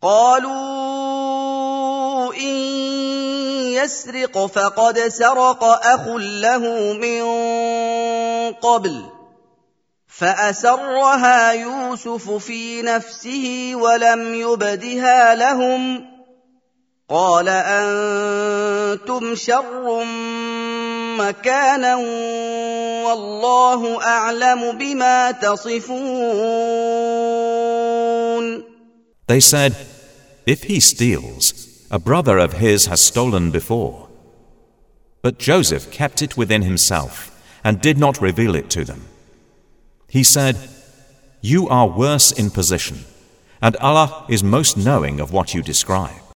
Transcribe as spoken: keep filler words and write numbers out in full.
قالوا إن يسرق فقد سرق أخ له من قبل فأسرها يوسف في نفسه ولم يبدها لهم قال أنتم شر مكانا والله أعلم بما تصفون. They said, "If he steals, a brother of his has stolen before." But Joseph kept it within himself and did not reveal it to them. He said, "You are worse in position, and Allah is most knowing of what you describe."